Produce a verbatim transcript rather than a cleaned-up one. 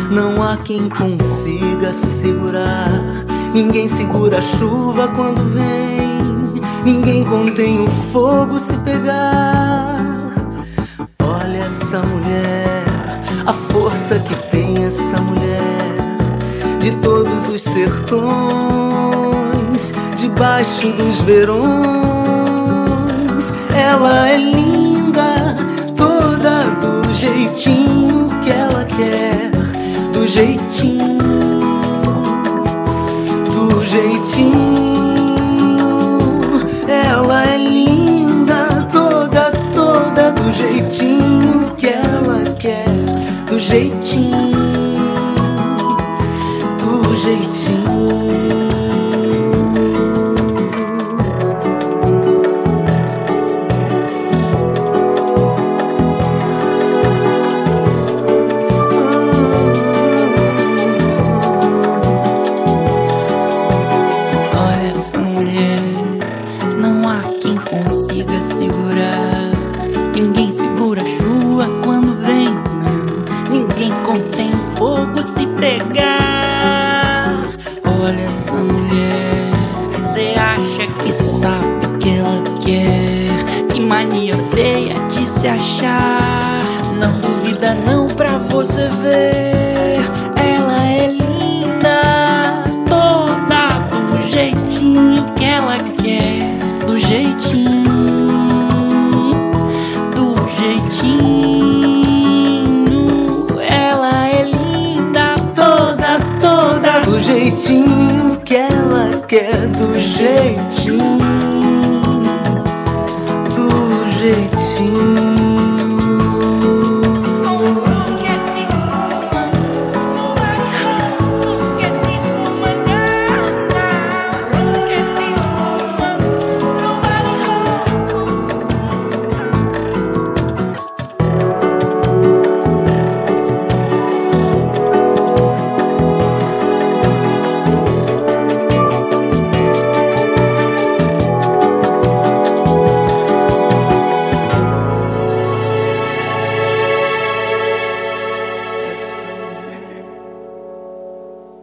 não há quem consiga segurar. Ninguém segura a chuva quando vem, ninguém contém o fogo se pegar. Olha essa mulher, a força que tem essa mulher, de todos os sertões, debaixo dos verões. Ela é linda, toda do jeitinho que ela quer, do jeitinho, do jeitinho. Ela é linda, toda, toda do jeitinho que ela quer, do jeitinho, do jeitinho. Ninguém segura a chuva quando vem, não. Ninguém contém fogo se pegar. Olha essa mulher, cê acha que sabe o que ela quer? Que mania feia de se achar. Não duvida não pra você ver. Ela é linda, toda do jeitinho que ela quer, do jeitinho, ela é linda, toda, toda do jeitinho que ela quer,